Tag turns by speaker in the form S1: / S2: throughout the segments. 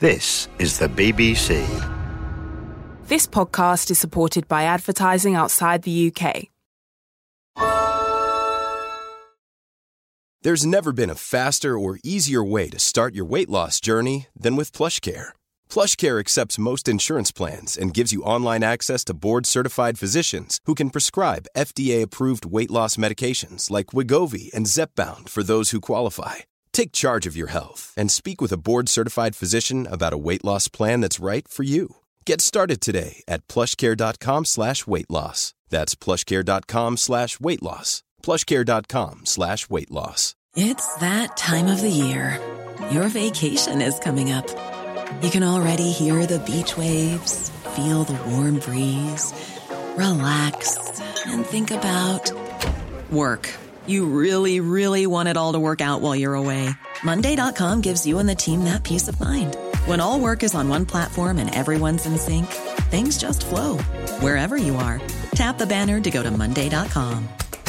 S1: This is the BBC.
S2: This podcast is supported by advertising outside the UK.
S3: There's never been a faster or easier way to start your weight loss journey than with PlushCare. PlushCare accepts most insurance plans and gives you online access to board-certified physicians who can prescribe FDA-approved weight loss medications like Wegovy and Zepbound for those who qualify. Take charge of your health and speak with a board-certified physician about a weight loss plan that's right for you. Get started today at plushcare.com/weight loss. That's plushcare.com/weight loss. plushcare.com/weight loss.
S4: It's that time of the year. Your vacation is coming up. You can already hear the beach waves, feel the warm breeze, relax, and think about work. You really, really want it all to work out while you're away. Monday.com gives you and the team that peace of mind. When all work is on one platform and everyone's in sync, things just flow. Wherever you are, tap the banner to go to Monday.com.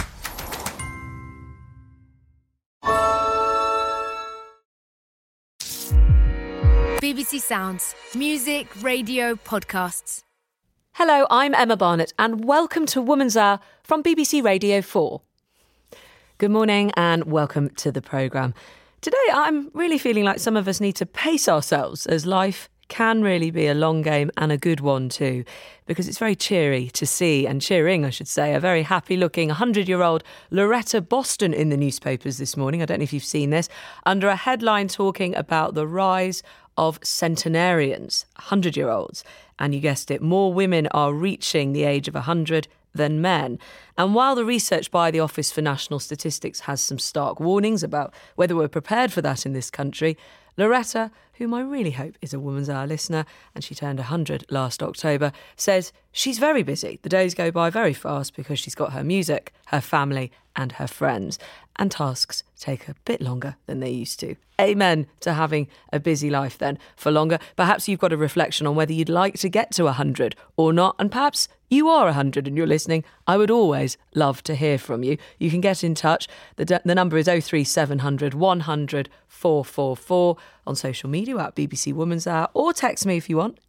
S5: BBC Sounds. Music, radio, podcasts.
S6: Hello, I'm Emma Barnett and welcome to Woman's Hour from BBC Radio 4. Good morning and welcome to the programme. Today I'm really feeling like some of us need to pace ourselves, as life can really be a long game and a good one too, because it's very cheery to see, and cheering I should say, a very happy looking 100-year-old Loretta Boston in the newspapers this morning. I don't know if you've seen this, under a headline talking about the rise of centenarians, 100-year-olds. And you guessed it, more women are reaching the age of 100 than men. And while the research by the Office for National Statistics has some stark warnings about whether we're prepared for that in this country, Loretta, whom I really hope is a Woman's Hour listener, and she turned 100 last October, says she's very busy. The days go by very fast because she's got her music, her family and her friends. And tasks take a bit longer than they used to. Amen to having a busy life then for longer. Perhaps you've got a reflection on whether you'd like to get to 100 or not. And perhaps you are 100 and you're listening. I would always love to hear from you. You can get in touch. The number is 03700 100 444 on social media at BBC Woman's Hour, or text me if you want,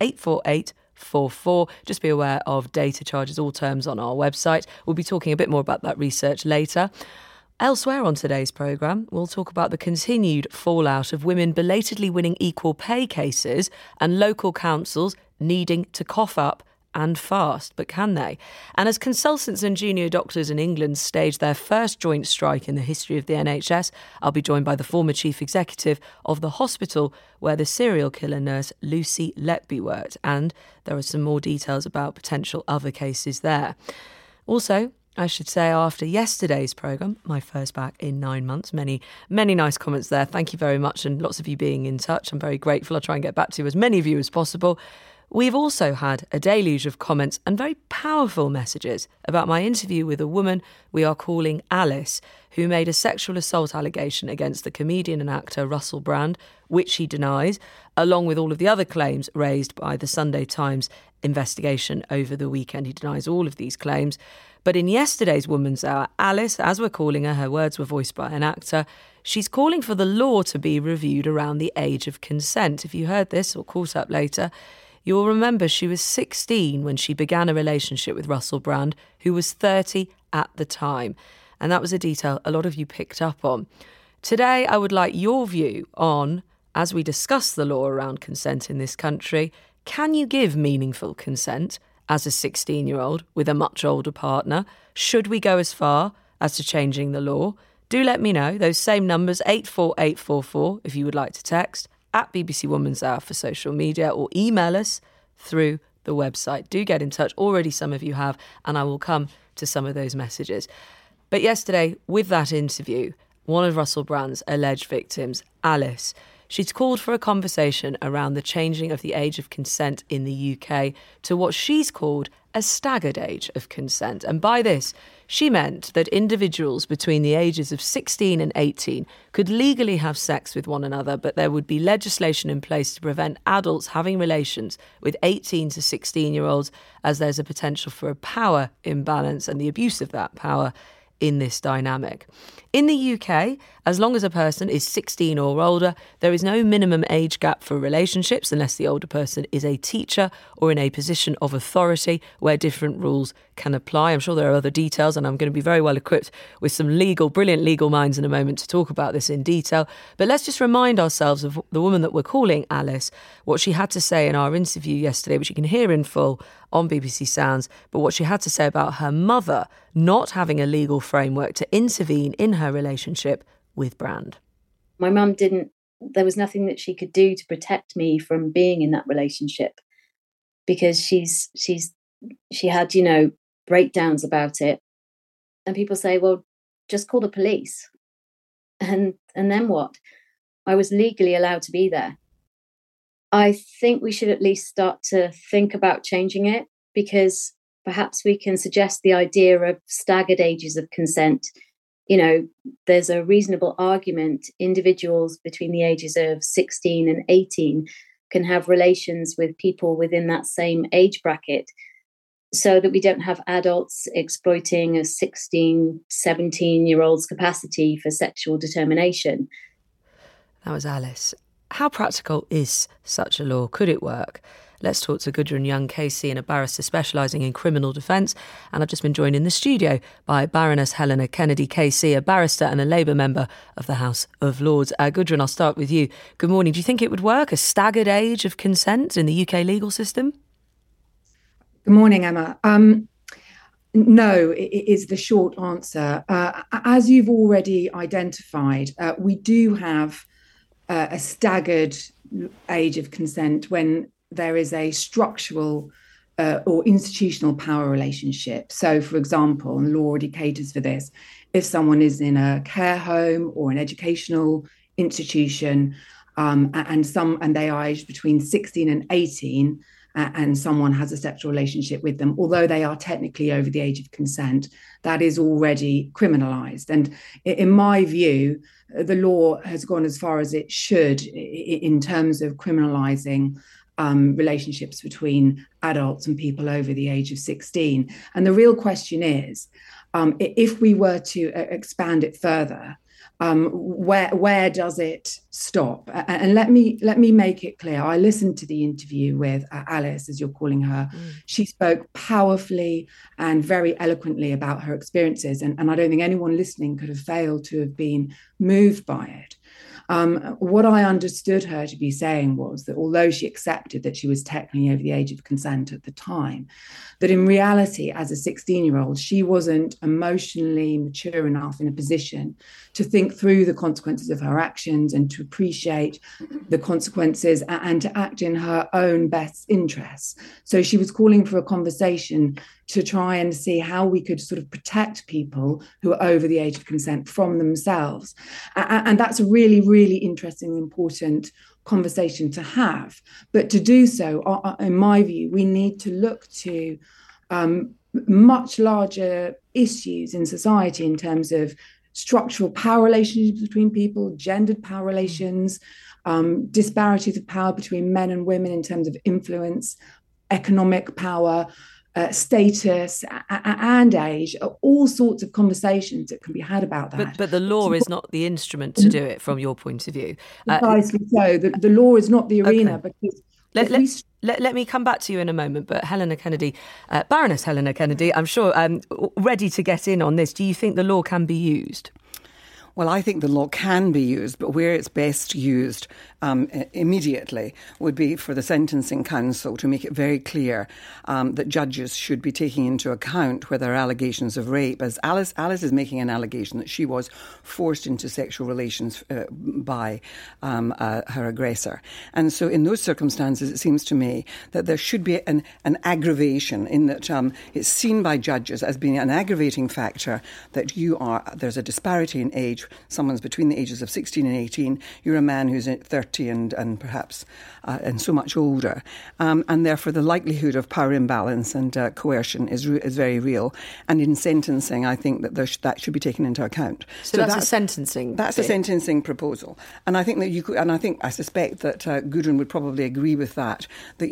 S6: 84844. Just be aware of data charges, all terms on our website. We'll be talking a bit more about that research later. Elsewhere on today's programme, we'll talk about the continued fallout of women belatedly winning equal pay cases and local councils needing to cough up and fast. But can they? And as consultants and junior doctors in England stage their first joint strike in the history of the NHS, I'll be joined by the former chief executive of the hospital where the serial killer nurse Lucy Letby worked. And there are some more details about potential other cases there. Also, I should say, after yesterday's programme, my first back in 9 months, many nice comments there. Thank you very much, and lots of you being in touch. I'm very grateful. I'll try and get back to as many of you as possible. We've also had a deluge of comments and very powerful messages about my interview with a woman we are calling Alice, who made a sexual assault allegation against the comedian and actor Russell Brand, which he denies, along with all of the other claims raised by the Sunday Times investigation over the weekend. He denies all of these claims. But in yesterday's Woman's Hour, Alice, as we're calling her words were voiced by an actor, she's calling for the law to be reviewed around the age of consent. If you heard this or caught up later, you'll remember she was 16 when she began a relationship with Russell Brand, who was 30 at the time. And that was a detail a lot of you picked up on. Today, I would like your view on, as we discuss the law around consent in this country, can you give meaningful consent as a 16-year-old with a much older partner? Should we go as far as to changing the law? Do let me know. Those same numbers, 84844, if you would like to text, at BBC Woman's Hour for social media, or email us through the website. Do get in touch. Already some of you have, and I will come to some of those messages. But yesterday, with that interview, one of Russell Brand's alleged victims, Alice, she's called for a conversation around the changing of the age of consent in the UK to what she's called a staggered age of consent. And by this, she meant that individuals between the ages of 16 and 18 could legally have sex with one another, but there would be legislation in place to prevent adults having relations with 18 to 16-year-olds, as there's a potential for a power imbalance and the abuse of that power in this dynamic. In the UK, as long as a person is 16 or older, there is no minimum age gap for relationships unless the older person is a teacher or in a position of authority where different rules can apply. I'm sure there are other details, and I'm going to be very well equipped with some brilliant legal minds in a moment to talk about this in detail. But let's just remind ourselves of the woman that we're calling Alice, what she had to say in our interview yesterday, which you can hear in full on BBC Sounds, but what she had to say about her mother not having a legal framework to intervene in her relationship with Brand.
S7: My mum there was nothing that she could do to protect me from being in that relationship, because she had, breakdowns about it. And people say, well, just call the police. And then what? I was legally allowed to be there. I think we should at least start to think about changing it, because perhaps we can suggest the idea of staggered ages of consent. There's a reasonable argument individuals between the ages of 16 and 18 can have relations with people within that same age bracket, so that we don't have adults exploiting a 16, 17-year-old's capacity for sexual determination.
S6: That was Alice. How practical is such a law? Could it work? Let's talk to Gudrun Young KC, a barrister specialising in criminal defence. And I've just been joined in the studio by Baroness Helena Kennedy KC, a barrister and a Labour member of the House of Lords. Gudrun, I'll start with you. Good morning. Do you think it would work, a staggered age of consent in the UK legal system?
S8: Good morning, Emma. No, it is the short answer. As you've already identified, we do have a staggered age of consent when there is a structural or institutional power relationship. So, for example, and the law already caters for this, if someone is in a care home or an educational institution and they are aged between 16 and 18, and someone has a sexual relationship with them, although they are technically over the age of consent, that is already criminalised. And in my view, the law has gone as far as it should in terms of criminalising relationships between adults and people over the age of 16. And the real question is, if we were to expand it further, where does it stop? And let me make it clear. I listened to the interview with Alice, as you're calling her. She spoke powerfully and very eloquently about her experiences, and I don't think anyone listening could have failed to have been moved by it. What I understood her to be saying was that although she accepted that she was technically over the age of consent at the time, that in reality, as a 16-year-old, she wasn't emotionally mature enough in a position to think through the consequences of her actions and to appreciate the consequences and to act in her own best interests. So she was calling for a conversation to try and see how we could sort of protect people who are over the age of consent from themselves. And that's a really, really interesting and important conversation to have. But to do so, in my view, we need to look to much larger issues in society in terms of structural power relationships between people, gendered power relations, disparities of power between men and women in terms of influence, economic power, status and age, all sorts of conversations that can be had about that.
S6: But the law is not the instrument to do it from your point of view.
S8: Precisely so. The law is not the arena. Okay. Because
S6: let me come back to you in a moment, but Helena Kennedy, Baroness Helena Kennedy, I'm sure ready to get in on this. Do you think the law can be used?
S9: Well, I think the law can be used, but where it's best used immediately would be for the Sentencing Council to make it very clear that judges should be taking into account where there are allegations of rape. As Alice is making an allegation that she was forced into sexual relations by her aggressor. And so in those circumstances, it seems to me that there should be an aggravation in that it's seen by judges as being an aggravating factor that there's a disparity in age someone's between the ages of 16 and 18, you're a man who's 30 and perhaps and so much older. And therefore the likelihood of power imbalance and coercion is very real. And in sentencing, I think that that should be taken into account.
S6: So that's a sentencing.
S9: That's a sentencing proposal. And I think that you could, and I suspect that Gudrun would probably agree with that,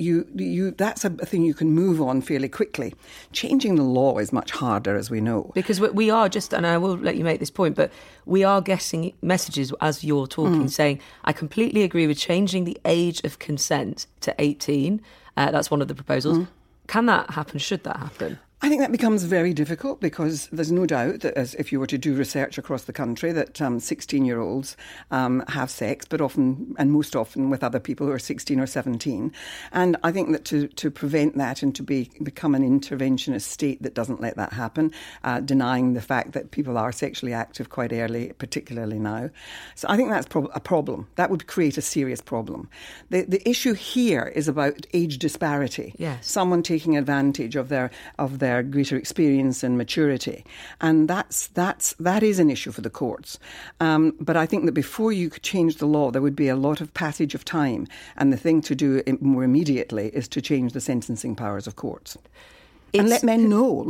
S9: that that's a thing you can move on fairly quickly. Changing the law is much harder, as we know.
S6: Because we are just, and I will let you make this point, but we are getting messages as you're talking saying, I completely agree with changing the age of consent to 18. That's one of the proposals. Can that happen? Should that happen?
S9: I think that becomes very difficult because there's no doubt that as if you were to do research across the country that 16-year-olds have sex, but often and most often with other people who are 16 or 17. And I think that to prevent that and to become an interventionist state that doesn't let that happen, denying the fact that people are sexually active quite early, particularly now. So I think that's a problem. That would create a serious problem. The issue here is about age disparity.
S6: Yes.
S9: Someone taking advantage of their greater experience and maturity. And that is an issue for the courts. But I think that before you could change the law, there would be a lot of passage of time. And the thing to do more immediately is to change the sentencing powers of courts. And let men know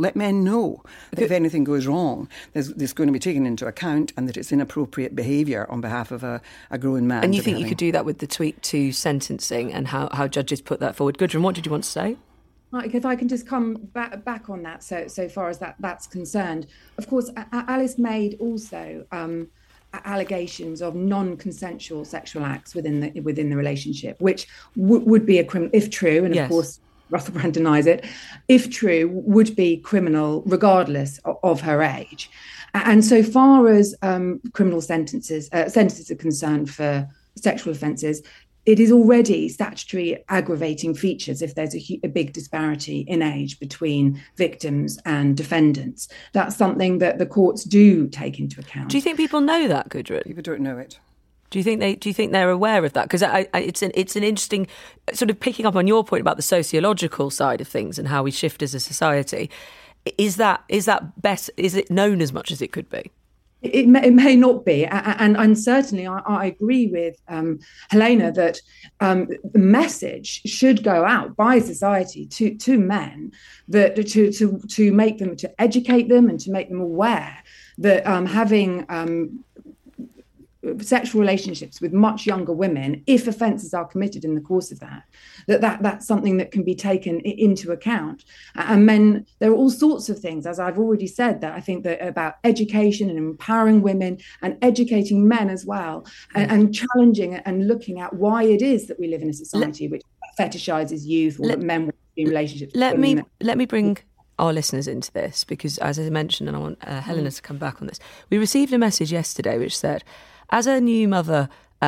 S9: that if anything goes wrong, there's going to be taken into account and that it's inappropriate behaviour on behalf of a grown man.
S6: And you think you could do that with the tweak to sentencing and how judges put that forward? Gudrun, what did you want to say?
S8: If I can just come back on that, so far as that's concerned, of course, Alice made also allegations of non-consensual sexual acts within the relationship, which would be a criminal if true, and of course Russell Brand denies it. If true, would be criminal regardless of her age. And so far as criminal sentences are concerned for sexual offences, it is already statutory aggravating features if there's a big disparity in age between victims and defendants. That's something that the courts do take into account.
S6: Do you think people know that, Gudrun?
S9: People don't know it.
S6: Do you think they're aware of that? Because it's an interesting sort of picking up on your point about the sociological side of things and how we shift as a society. Is that better? Is it known as much as it could be?
S8: It may not be, and certainly I agree with Helena that the message should go out by society to men that to make them, to educate them and to make them aware that having sexual relationships with much younger women, if offences are committed in the course of that's something that can be taken into account. And men, there are all sorts of things, as I've already said, that I think that about education and empowering women and educating men as well, and challenging and looking at why it is that we live in a society which fetishizes youth or that men want to be in relationships.
S6: Let me bring our listeners into this, because as I mentioned, and I want Helena to come back on this, we received a message yesterday which said, as a new mother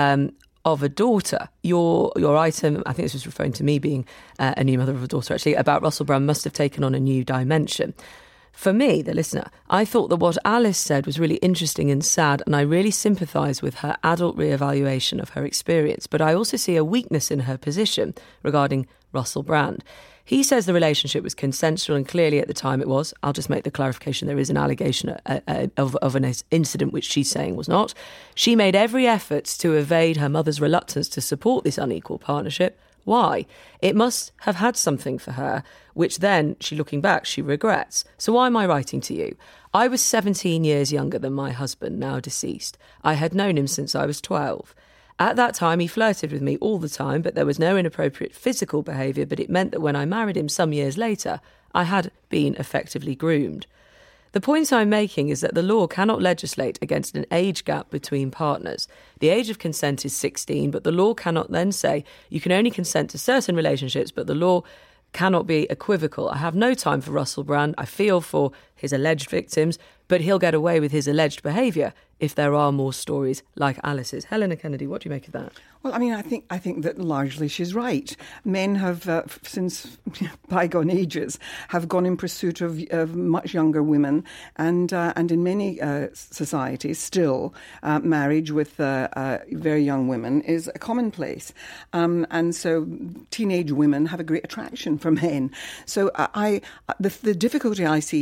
S6: of a daughter, your item, I think this was referring to me being a new mother of a daughter actually, about Russell Brand must have taken on a new dimension. For me, the listener, I thought that what Alice said was really interesting and sad, and I really sympathise with her adult re-evaluation of her experience. But I also see a weakness in her position regarding Russell Brand. He says the relationship was consensual, and clearly at the time it was. I'll just make the clarification. There is an allegation of an incident which she's saying was not. She made every effort to evade her mother's reluctance to support this unequal partnership. Why? It must have had something for her, which then, looking back, she regrets. So why am I writing to you? I was 17 years younger than my husband, now deceased. I had known him since I was 12. At that time, he flirted with me all the time, but there was no inappropriate physical behaviour, but it meant that when I married him some years later, I had been effectively groomed. The point I'm making is that the law cannot legislate against an age gap between partners. The age of consent is 16, but the law cannot then say you can only consent to certain relationships, but the law cannot be equivocal. I have no time for Russell Brand. I feel for his alleged victims, but he'll get away with his alleged behaviour if there are more stories like Alice's. Helena Kennedy, what do you make of that?
S9: Well, I mean, I think that largely she's right. Men have, since bygone ages, have gone in pursuit of much younger women, and in many societies still, marriage with very young women is a commonplace, and so teenage women have a great attraction for men. So the difficulty I see here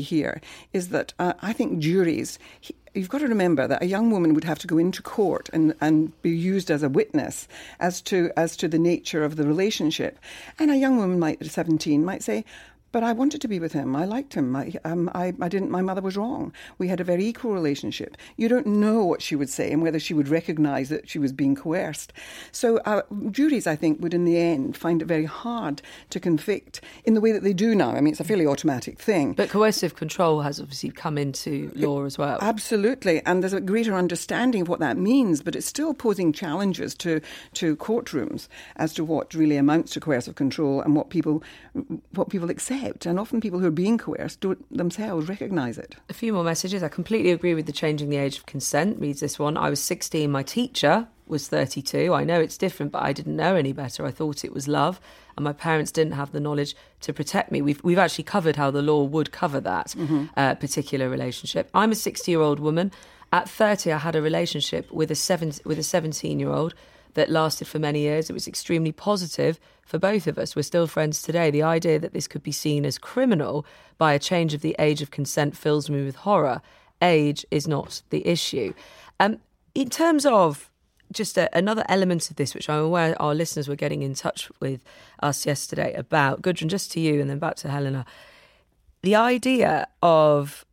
S9: is that I think juries... You've got to remember that a young woman would have to go into court and be used as a witness as to the nature of the relationship. And a young woman at 17 might say, but I wanted to be with him. I liked him. I didn't. My mother was wrong. We had a very equal relationship. You don't know what she would say and whether she would recognise that she was being coerced. So juries, I think, would in the end find it very hard to convict in the way that they do now. I mean, it's a fairly automatic thing.
S6: But coercive control has obviously come into law as well.
S9: Absolutely, and there's a greater understanding of what that means. But it's still posing challenges to courtrooms as to what really amounts to coercive control and what people accept. And often people who are being coerced don't themselves recognise it.
S6: A few more messages. I completely agree with the changing the age of consent, reads this one. I was 16, my teacher was 32. I know it's different, but I didn't know any better. I thought it was love, and my parents didn't have the knowledge to protect me. We've actually covered how the law would cover that particular relationship. I'm a 60-year-old woman. At 30, I had a relationship with a 17-year-old that lasted for many years. It was extremely positive for both of us. We're still friends today. The idea that this could be seen as criminal by a change of the age of consent fills me with horror. Age is not the issue. In terms of just another element of this, which I'm aware our listeners were getting in touch with us yesterday about, Gudrun, just to you and then back to Helena, the idea of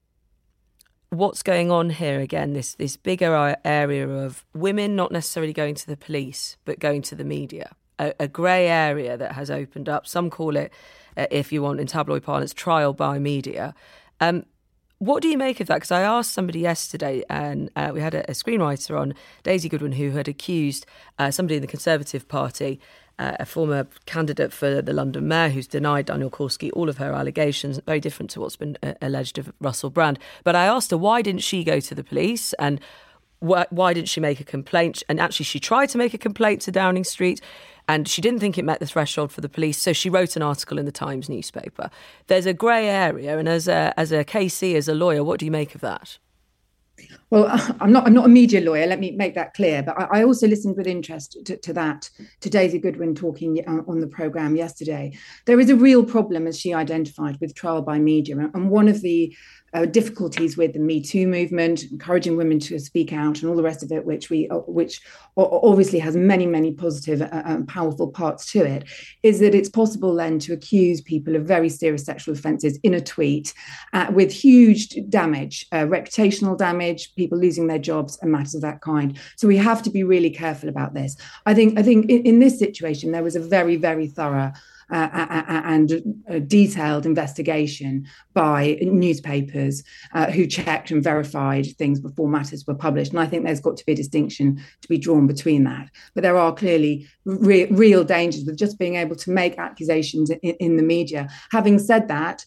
S6: what's going on here again, this bigger area of women not necessarily going to the police, but going to the media, a grey area that has opened up. Some call it, if you want, in tabloid parlance, trial by media. What do you make of that? Because I asked somebody yesterday, and we had a screenwriter on, Daisy Goodwin, who had accused somebody in the Conservative Party, a former candidate for the London mayor, who's denied Daniel Korski all of her allegations, very different to what's been alleged of Russell Brand. But I asked her, why didn't she go to the police and why didn't she make a complaint? And actually she tried to make a complaint to Downing Street and she didn't think it met the threshold for the police, so she wrote an article in the Times newspaper. There's a grey area, and as a KC, as a lawyer, what do you make of that?
S8: Well, I'm not a media lawyer, let me make that clear, but I also listened with interest to Daisy Goodwin talking on the programme yesterday. There is a real problem, as she identified, with trial by media, and one of the difficulties with the Me Too movement, encouraging women to speak out and all the rest of it, which obviously has many, many positive and powerful parts to it, is that it's possible then to accuse people of very serious sexual offences in a tweet with huge damage, reputational damage, people losing their jobs and matters of that kind. So we have to be really careful about this. I think in this situation, there was a very, very thorough and detailed investigation by newspapers who checked and verified things before matters were published. And I think there's got to be a distinction to be drawn between that. But there are clearly real dangers with just being able to make accusations in the media. Having said that,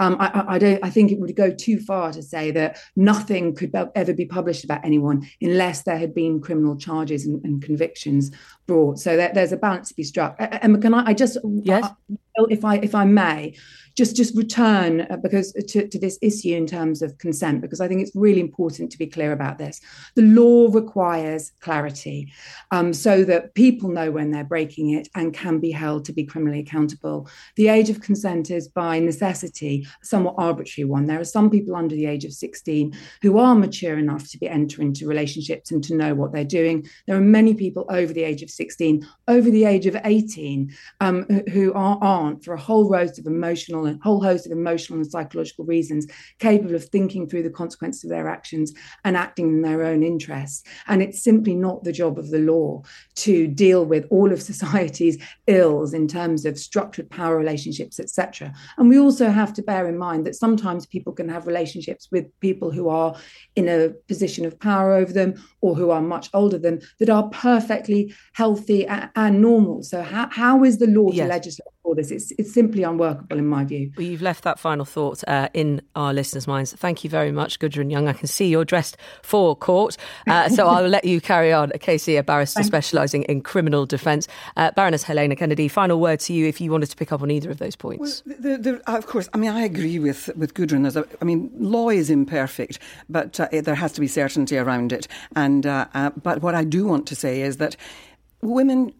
S8: I think it would go too far to say that nothing could ever be published about anyone unless there had been criminal charges and convictions brought. So there's a balance to be struck. Emma, can I just, yes, if I may, just return because to this issue in terms of consent, because I think it's really important to be clear about this. The law requires clarity so that people know when they're breaking it and can be held to be criminally accountable. The age of consent is by necessity a somewhat arbitrary one. There are some people under the age of 16 who are mature enough to enter into relationships and to know what they're doing. There are many people over the age of 16, over the age of 18, who aren't, for a whole host of emotional and psychological reasons, capable of thinking through the consequences of their actions and acting in their own interests. And it's simply not the job of the law to deal with all of society's ills in terms of structured power relationships, etc. And we also have to bear in mind that sometimes people can have relationships with people who are in a position of power over them or who are much older than that are perfectly healthy and normal. So how is the law to legislate for this? It's simply unworkable in my view.
S6: Well, you've left that final thought in our listeners' minds. Thank you very much, Gudrun Young. I can see you're dressed for court, so I'll let you carry on. Casey, a barrister specialising in criminal defence. Baroness Helena Kennedy, final word to you if you wanted to pick up on either of those points.
S9: Well, of course, I agree with Gudrun. Law is imperfect, but there has to be certainty around it. And but what I do want to say is that women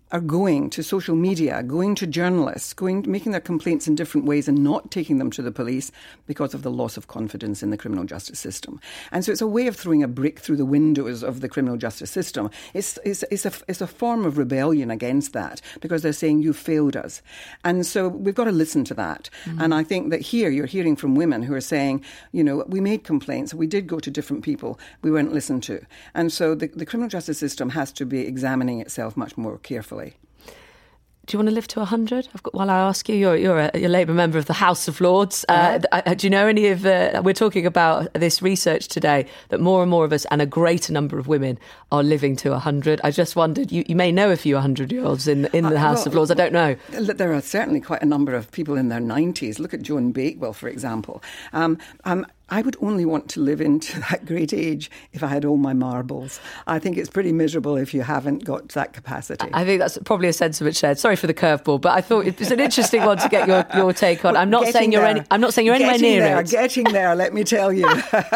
S9: are going to social media, going to journalists, making their complaints in different ways and not taking them to the police because of the loss of confidence in the criminal justice system. And so it's a way of throwing a brick through the windows of the criminal justice system. It's a form of rebellion against that, because they're saying you failed us. And so we've got to listen to that. And I think that here you're hearing from women who are saying, we made complaints, we did go to different people, we weren't listened to. And so the criminal justice system has to be examining itself much more carefully.
S6: Do you want to live to 100? While I ask you, you're a Labour member of the House of Lords. Do you know any of... we're talking about this research today, that more and more of us and a greater number of women are living to 100. I just wondered, you may know a few 100-year-olds in the House of Lords. I don't know.
S9: There are certainly quite a number of people in their 90s. Look at Joan Bakewell, for example. I would only want to live into that great age if I had all my marbles. I think it's pretty miserable if you haven't got that capacity.
S6: I think that's probably a sentiment shared. Sorry for the curveball, but I thought it was an interesting one to get your take on. I'm not saying you're anywhere near it.
S9: Getting there, let me tell you.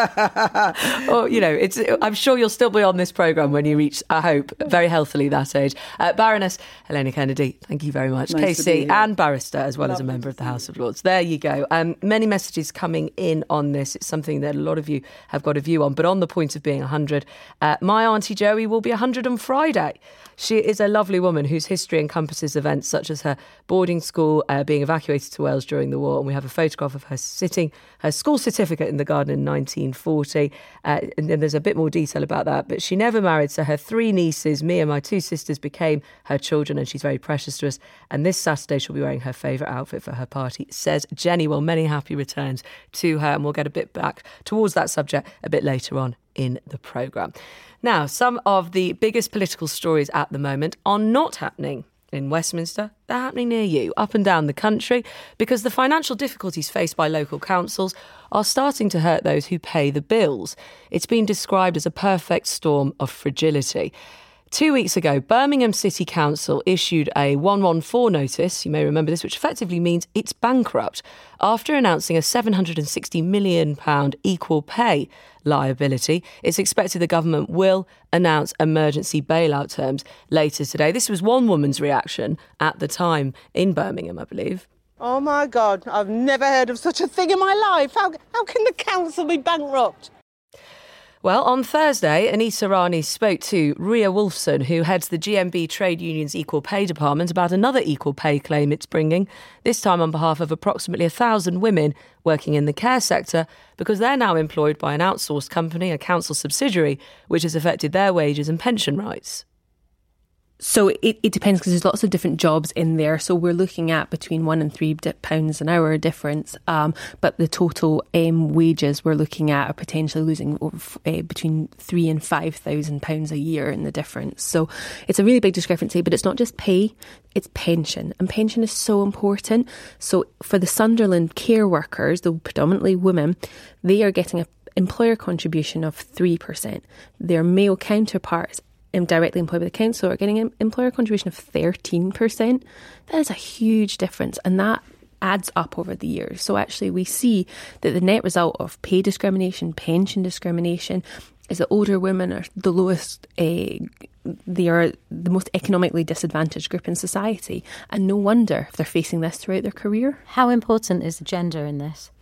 S6: Well, I'm sure you'll still be on this programme when you reach, I hope, very healthily that age. Baroness Helena Kennedy, thank you very much.
S9: Nice
S6: KC and barrister, as well as a member of the House of Lords. There you go. Many messages coming in on this. It's something that a lot of you have got a view on. But on the point of being 100, my Auntie Joey will be 100 on Friday. She is a lovely woman whose history encompasses events such as her boarding school, being evacuated to Wales during the war. And we have a photograph of her sitting her school certificate in the garden in 1940. And then there's a bit more detail about that. But she never married, so her 3 nieces, me and my 2 sisters, became her children, and she's very precious to us. And this Saturday she'll be wearing her favourite outfit for her party, says Jenny. Well, many happy returns to her, and we'll get a bit back towards that subject a bit later on in the programme. Now, some of the biggest political stories at the moment are not happening in Westminster. They're happening near you, up and down the country, because the financial difficulties faced by local councils are starting to hurt those who pay the bills. It's been described as a perfect storm of fragility. 2 weeks ago, Birmingham City Council issued a 114 notice, you may remember this, which effectively means it's bankrupt, after announcing a £760 million equal pay liability. It's expected the government will announce emergency bailout terms later today. This was one woman's reaction at the time in Birmingham, I believe.
S10: Oh my God, I've never heard of such a thing in my life. How can the council be bankrupt?
S6: Well, on Thursday, Anita Rani spoke to Ria Wolfson, who heads the GMB Trade Union's Equal Pay Department, about another equal pay claim it's bringing, this time on behalf of approximately 1,000 women working in the care sector, because they're now employed by an outsourced company, a council subsidiary, which has affected their wages and pension rights.
S11: So it depends, because there's lots of different jobs in there. So we're looking at between £1 and £3 an hour difference. But the total wages we're looking at are potentially losing between £3,000 and £5,000 a year in the difference. So it's a really big discrepancy, but it's not just pay, it's pension. And pension is so important. So for the Sunderland care workers, though predominantly women, they are getting an employer contribution of 3%. Their male counterparts directly employed by the council are getting an employer contribution of 13%. That is a huge difference, and that adds up over the years. So actually we see that the net result of pay discrimination, pension discrimination, is that older women are the lowest, they are the most economically disadvantaged group in society, and no wonder if they're facing this throughout their career.
S12: How important is gender in this?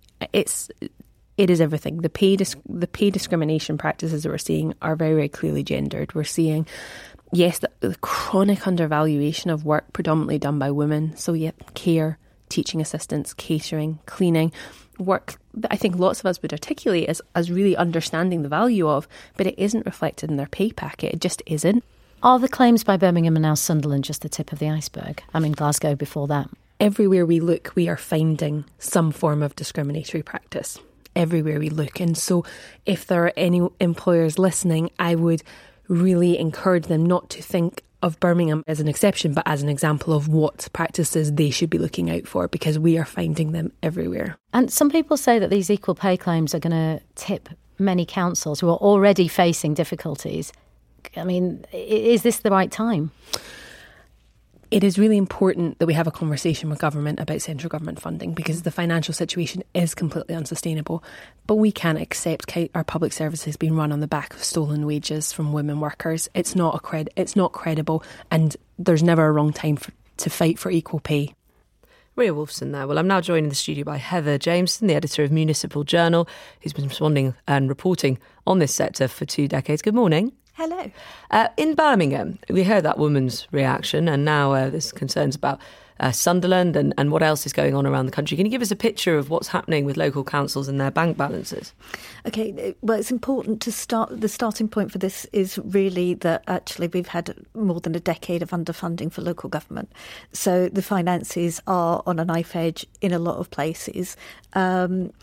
S11: It is everything. The pay discrimination practices that we're seeing are very, very clearly gendered. We're seeing, yes, the chronic undervaluation of work predominantly done by women. So yeah, care, teaching assistants, catering, cleaning, work that I think lots of us would articulate as really understanding the value of, but it isn't reflected in their pay packet. It just isn't.
S12: Are the claims by Birmingham and now Sunderland just the tip of the iceberg? I mean, Glasgow before that.
S11: Everywhere we look, we are finding some form of discriminatory practice. Everywhere we look. And so if there are any employers listening, I would really encourage them not to think of Birmingham as an exception, but as an example of what practices they should be looking out for, because we are finding them everywhere.
S12: And some people say that these equal pay claims are going to tip many councils who are already facing difficulties. I mean, is this the right time?
S11: It is really important that we have a conversation with government about central government funding, because the financial situation is completely unsustainable. But we can't accept our public services being run on the back of stolen wages from women workers. It's not credible, and there's never a wrong time to fight for equal pay.
S6: Ria Wolfson there. Well, I'm now joined in the studio by Heather Jameson, the editor of Municipal Journal, who's been responding and reporting on this sector for 2 decades. Good morning.
S13: Hello.
S6: In Birmingham, we heard that woman's reaction, and now there's concerns about Sunderland and what else is going on around the country. Can you give us a picture of what's happening with local councils and their bank balances?
S13: OK, well, it's important to start. The starting point for this is really that actually we've had more than a decade of underfunding for local government. So the finances are on a knife edge in a lot of places. And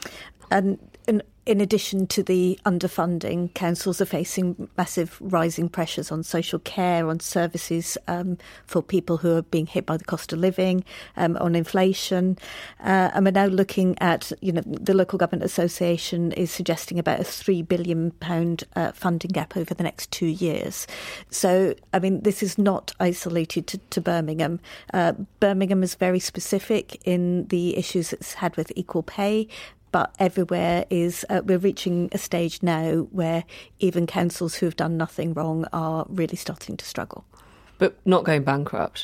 S13: in addition to the underfunding, councils are facing massive rising pressures on social care, on services for people who are being hit by the cost of living, on inflation. And we're now looking at, the Local Government Association is suggesting about a £3 billion funding gap over the next 2 years. So, I mean, this is not isolated to Birmingham. Birmingham is very specific in the issues it's had with equal pay. But everywhere we're reaching a stage now where even councils who have done nothing wrong are really starting to struggle.
S6: But not going bankrupt?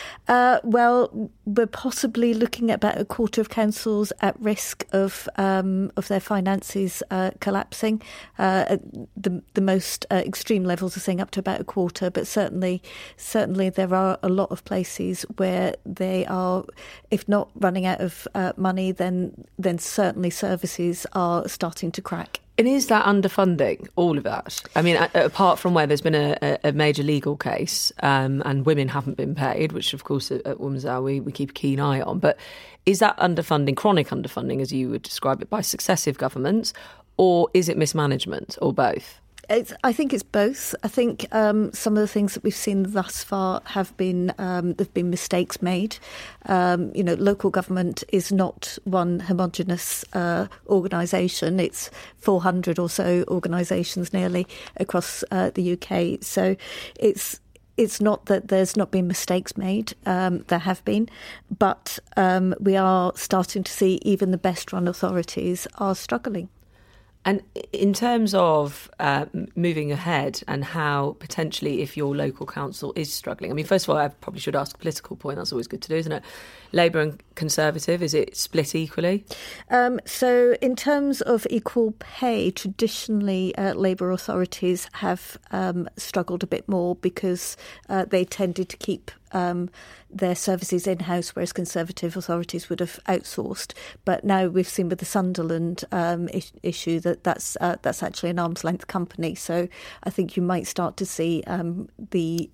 S13: Well, we're possibly looking at about a quarter of councils at risk of their finances collapsing. The most extreme levels are saying up to about a quarter, but certainly there are a lot of places where they are, if not running out of money, then certainly services are starting to crack.
S6: And is that underfunding, all of that? I mean, apart from where there's been a major legal case and women haven't been paid, which, of course, at Women's Hour we keep a keen eye on, but is that underfunding, chronic underfunding, as you would describe it, by successive governments, or is it mismanagement, or both?
S13: I think it's both. I think some of the things that we've seen thus far have been there've been mistakes made. Local government is not one homogenous organisation. It's 400 or so organisations nearly across the UK. So it's not that there's not been mistakes made. There have been, but we are starting to see even the best run authorities are struggling.
S6: And in terms of moving ahead and how potentially if your local council is struggling, I mean, first of all, I probably should ask a political point. That's always good to do, isn't it? Labour and Conservative, is it split equally?
S13: So in terms of equal pay, traditionally Labour authorities have struggled a bit more because they tended to keep their services in-house, whereas Conservative authorities would have outsourced. But now we've seen with the Sunderland issue that's actually an arm's length company. So I think you might start to see the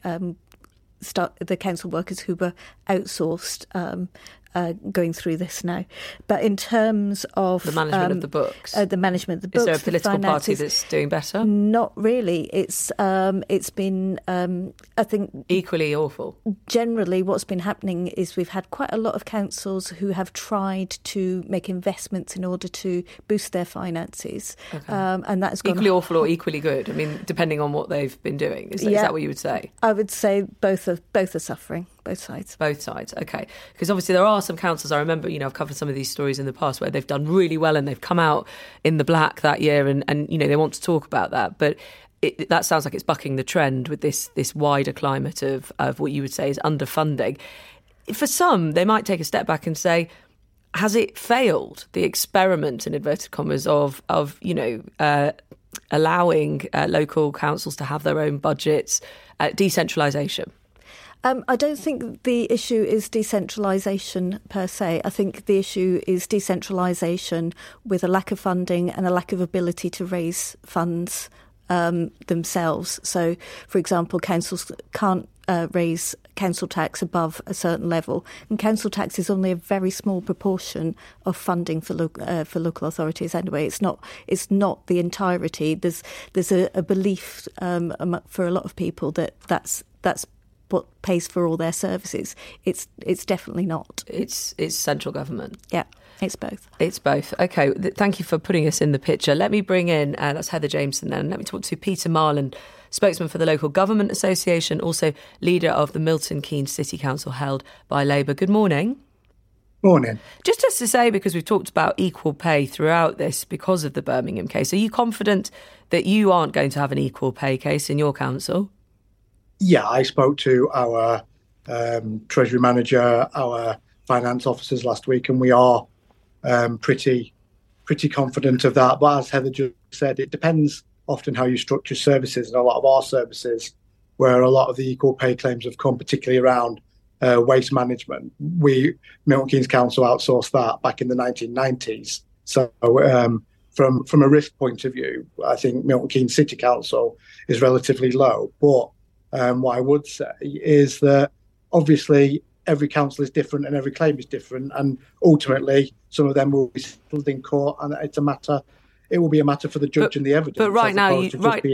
S13: council workers who were outsourced going through this now. But in terms of
S6: the management of the books,
S13: is there
S6: a political party that's doing better?
S13: Not really. It's been I think
S6: equally awful.
S13: Generally, what's been happening is we've had quite a lot of councils who have tried to make investments in order to boost their finances, and that's gone
S6: equally awful or equally good. I mean, depending on what they've been doing. Is that what you would say?
S13: I would say both are suffering. Both sides.
S6: Both sides, OK. Because obviously there are some councils, I remember, I've covered some of these stories in the past where they've done really well and they've come out in the black that year and they want to talk about that. But that sounds like it's bucking the trend with this wider climate of what you would say is underfunding. For some, they might take a step back and say, has it failed, the experiment, in inverted commas, of allowing local councils to have their own budgets, decentralisation?
S13: I don't think the issue is decentralisation per se. I think the issue is decentralisation with a lack of funding and a lack of ability to raise funds themselves. So, for example, councils can't raise council tax above a certain level, and council tax is only a very small proportion of funding for local authorities. Anyway, it's not the entirety. There's a belief for a lot of people that that's what pays for all their services. It's definitely not.
S6: It's central government.
S13: Yeah. It's both.
S6: It's both. OK, thank you for putting us in the picture. Let me bring in, that's Heather Jameson then. Let me talk to Peter Marland, spokesman for the Local Government Association, also leader of the Milton Keynes City Council held by Labour. Good morning.
S14: Morning.
S6: Just to say, because we've talked about equal pay throughout this because of the Birmingham case, are you confident that you aren't going to have an equal pay case in your council?
S14: Yeah, I spoke to our Treasury manager, our finance officers last week, and we are pretty confident of that. But as Heather just said, it depends often how you structure services, and a lot of our services, where a lot of the equal pay claims have come, particularly around waste management. Milton Keynes Council outsourced that back in the 1990s. So from a risk point of view, I think Milton Keynes City Council is relatively low. But what I would say is that obviously every council is different and every claim is different, and ultimately some of them will be settled in court, and it will be a matter for the judge and the evidence.
S6: But right now, you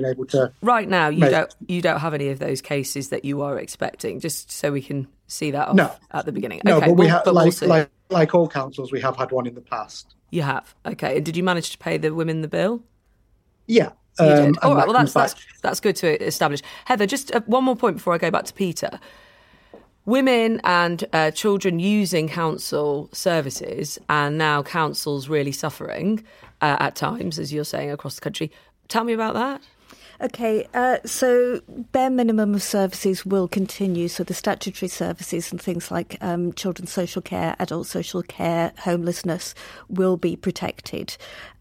S6: don't have any of those cases that you are expecting. Just so we can see that off at the beginning.
S14: No,
S6: okay,
S14: but we'll see. Like all councils, we have had one in the past.
S6: You have, okay. And did you manage to pay the women the bill?
S14: Yeah.
S6: You did. All right. Well, that's good to establish. Heather, just one more point before I go back to Peter. Women and children using council services, and now councils really suffering at times, as you're saying, across the country. Tell me about that.
S13: OK, so bare minimum of services will continue. So the statutory services and things like children's social care, adult social care, homelessness will be protected.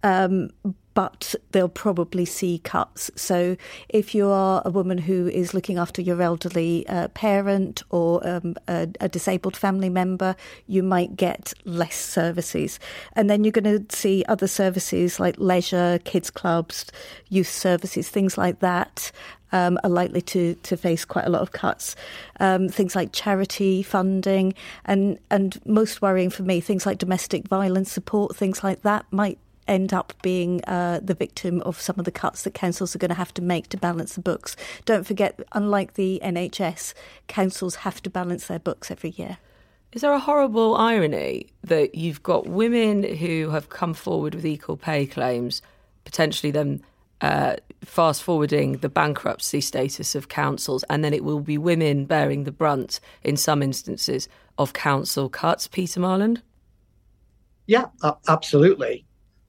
S13: But they'll probably see cuts. So if you are a woman who is looking after your elderly parent or a disabled family member, you might get less services. And then you're going to see other services like leisure, kids clubs, youth services, things like that are likely to face quite a lot of cuts. Things like charity funding and most worrying for me, things like domestic violence support, things like that might end up being the victim of some of the cuts that councils are going to have to make to balance the books. Don't forget, unlike the NHS, councils have to balance their books every year.
S6: Is there a horrible irony that you've got women who have come forward with equal pay claims, potentially then fast forwarding the bankruptcy status of councils, and then it will be women bearing the brunt in some instances of council cuts? Peter Marland?
S14: Yeah, absolutely.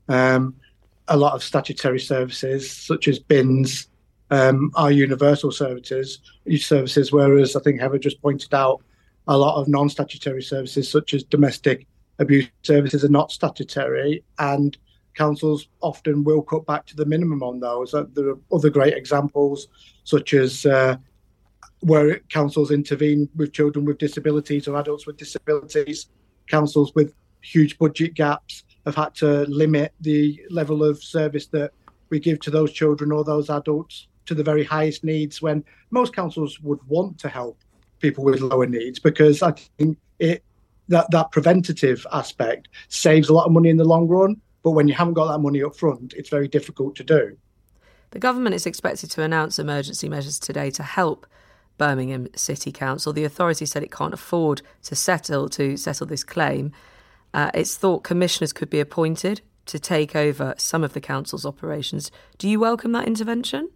S14: A lot of statutory services, such as bins, are universal services, whereas I think Heather just pointed out a lot of non-statutory services, such as domestic abuse services, are not statutory, and councils often will cut back to the minimum on those. There are other great examples, such as where councils intervene with children with disabilities or adults with disabilities. Councils with huge budget gaps have had to limit the level of service that we give to those children or those adults to the very highest needs, when most councils would want to help people with lower needs, because I think that preventative aspect saves a lot of money in the long run. But when you haven't got that money up front, it's very difficult to do.
S6: The government is expected to announce emergency measures today to help Birmingham City Council. The authority said it can't afford to settle this claim. It's thought commissioners could be appointed to take over some of the council's operations. Do you welcome that intervention?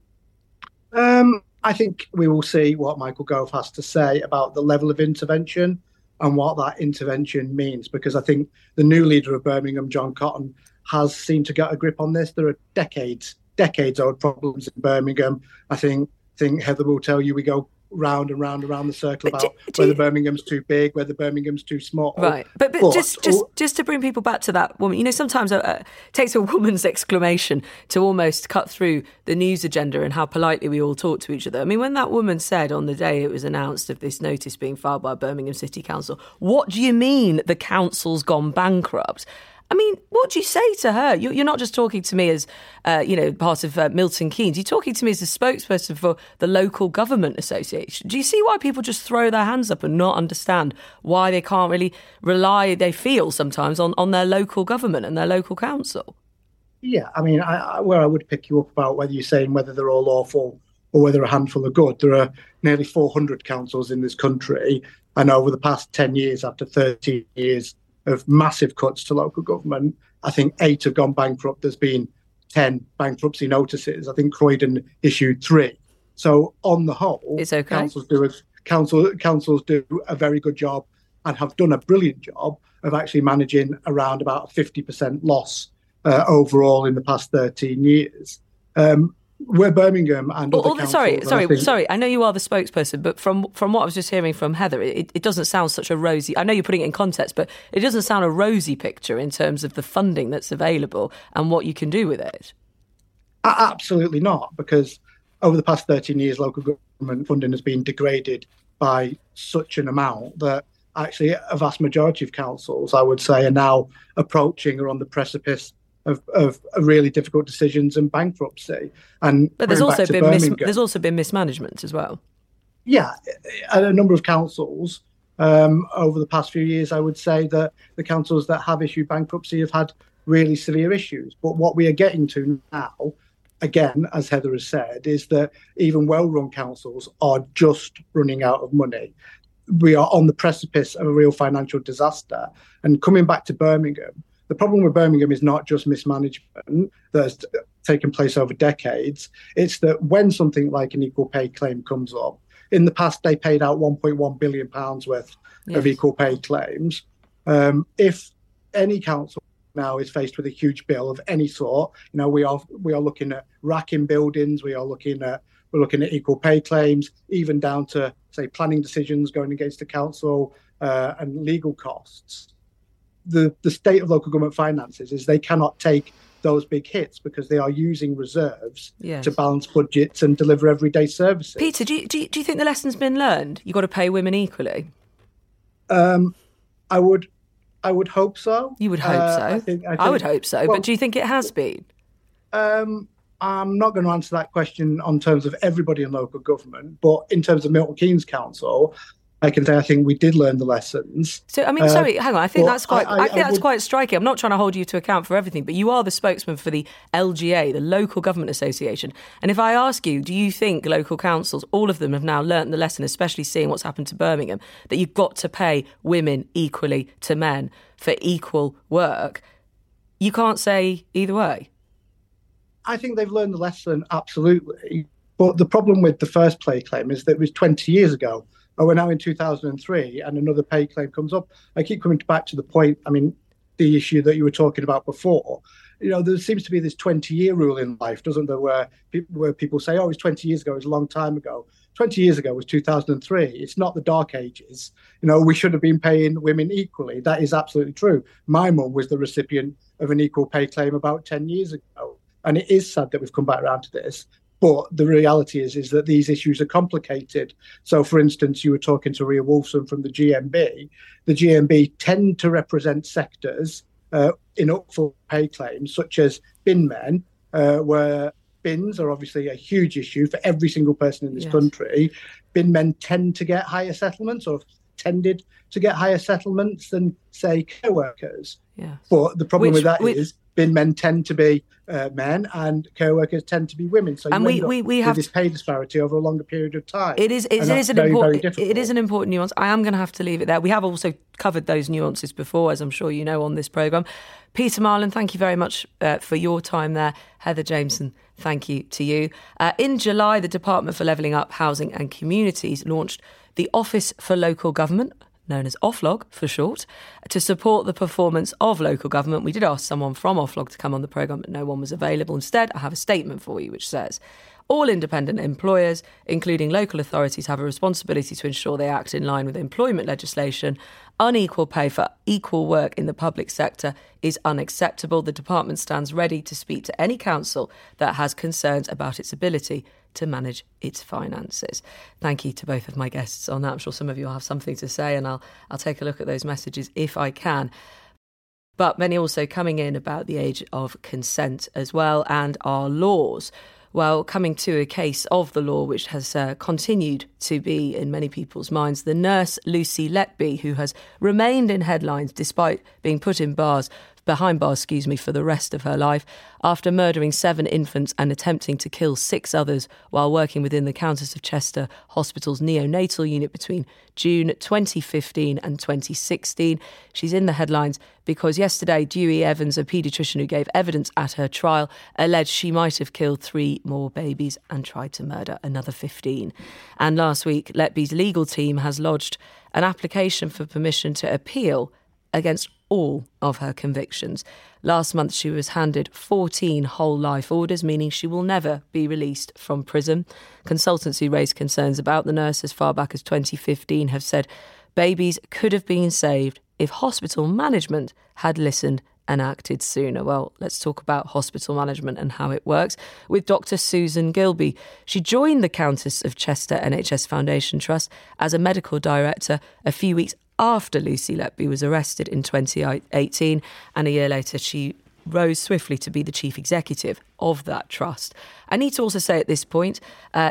S14: I think we will see what Michael Gove has to say about the level of intervention and what that intervention means, because I think the new leader of Birmingham, John Cotton, has seemed to get a grip on this. There are decades old problems in Birmingham. I think Heather will tell you we go round and round around the circle about whether Birmingham's too big, whether Birmingham's too small.
S6: Right. But just to bring people back to that woman, sometimes it takes a woman's exclamation to almost cut through the news agenda and how politely we all talk to each other. I mean, when that woman said on the day it was announced of this notice being filed by Birmingham City Council, what do you mean the council's gone bankrupt? I mean, what do you say to her? You're not just talking to me as, part of Milton Keynes. You're talking to me as a spokesperson for the Local Government Association. Do you see why people just throw their hands up and not understand why they can't really rely, they feel sometimes, on their local government and their local council?
S14: Yeah, I mean, where I would pick you up about whether you're saying whether they're all awful or whether a handful are good. There are nearly 400 councils in this country, and over the past 10 years, after 13 years of massive cuts to local government, I think 8 have gone bankrupt. There's been 10 bankruptcy notices. I think Croydon issued 3. So on the whole,
S6: it's okay.
S14: Councils do a very good job and have done a brilliant job of actually managing around about a 50% loss overall in the past 13 years. Where Birmingham and other councils...
S6: Sorry. I know you are the spokesperson, but from what I was just hearing from Heather, it doesn't sound such a rosy... I know you're putting it in context, but it doesn't sound a rosy picture in terms of the funding that's available and what you can do with it.
S14: Absolutely not, because over the past 13 years, local government funding has been degraded by such an amount that actually a vast majority of councils, I would say, are now approaching or on the precipice of really difficult decisions and bankruptcy.
S6: But there's also been mismanagement as well.
S14: Yeah, at a number of councils over the past few years, I would say that the councils that have issued bankruptcy have had really severe issues. But what we are getting to now, again, as Heather has said, is that even well-run councils are just running out of money. We are on the precipice of a real financial disaster. And coming back to Birmingham, the problem with Birmingham is not just mismanagement that has taken place over decades. It's that when something like an equal pay claim comes up, in the past they paid out £1.1 billion worth of equal pay claims. If any council now is faced with a huge bill of any sort, we are looking at racking buildings, we're looking at equal pay claims, even down to, say, planning decisions going against the council and legal costs. The state of local government finances is they cannot take those big hits because they are using reserves to balance budgets and deliver everyday services.
S6: Peter, do you think the lesson's been learned? You've got to pay women equally?
S14: I would hope so.
S6: You would hope so? I would hope so, but do you think it has been?
S14: I'm not going to answer that question on terms of everybody in local government, but in terms of Milton Keynes Council, I can say I think we did learn the lessons.
S6: So, I mean, sorry, hang on. I think that's quite striking. I'm not trying to hold you to account for everything, but you are the spokesman for the LGA, the Local Government Association. And if I ask you, do you think local councils, all of them have now learnt the lesson, especially seeing what's happened to Birmingham, that you've got to pay women equally to men for equal work? You can't say either way.
S14: I think they've learned the lesson, absolutely. But the problem with the first pay claim is that it was 20 years ago. We're now in 2003 and another pay claim comes up. I keep coming back to the point, the issue that you were talking about before. There seems to be this 20-year rule in life, doesn't there, where people say, it's 20 years ago, it's a long time ago. 20 years ago was 2003. It's not the dark ages. We should have been paying women equally. That is absolutely true. My mum was the recipient of an equal pay claim about 10 years ago. And it is sad that we've come back around to this. But the reality is that these issues are complicated. So, for instance, you were talking to Ria Wolfson from the GMB. The GMB tend to represent sectors in upfront pay claims, such as bin men, where bins are obviously a huge issue for every single person in this country. Bin men tend to get higher settlements, or tended to get higher settlements than, say, care workers. Yes. But the problem with that is bin men tend to be men and care workers tend to be women. So we have this pay disparity over a longer period of time.
S6: It is an important nuance. I am going to have to leave it there. We have also covered those nuances before, as I'm sure you know, on this programme. Peter Marland, thank you very much for your time there. Heather Jameson, thank you to you. In July, the Department for Levelling Up, Housing and Communities launched the Office for Local Government, known as Oflog for short, to support the performance of local government. We did ask someone from Oflog to come on the programme, but no one was available. Instead, I have a statement for you which says, all independent employers, including local authorities, have a responsibility to ensure they act in line with employment legislation. Unequal pay for equal work in the public sector is unacceptable. The department stands ready to speak to any council that has concerns about its ability to manage its finances. Thank you to both of my guests on that. I'm sure some of you will have something to say, and I'll take a look at those messages if I can. But many also coming in about the age of consent as well, and our laws. Well, coming to a case of the law which has continued to be in many people's minds, the nurse Lucy Letby, who has remained in headlines despite being put in bars behind bars, for the rest of her life after murdering 7 infants and attempting to kill 6 others while working within the Countess of Chester Hospital's neonatal unit between June 2015 and 2016. She's in the headlines because yesterday Dewey Evans, a paediatrician who gave evidence at her trial, alleged she might have killed 3 more babies and tried to murder another 15. And last week, Letby's legal team has lodged an application for permission to appeal against all of her convictions. Last month, she was handed 14 whole life orders, meaning she will never be released from prison. Consultants who raised concerns about the nurse as far back as 2015 have said babies could have been saved if hospital management had listened and acted sooner. Well, let's talk about hospital management and how it works with Dr. Susan Gilby. She joined the Countess of Chester NHS Foundation Trust as a medical director a few weeks after Lucy Letby was arrested in 2018, and a year later she rose swiftly to be the chief executive of that trust. I need to also say at this point,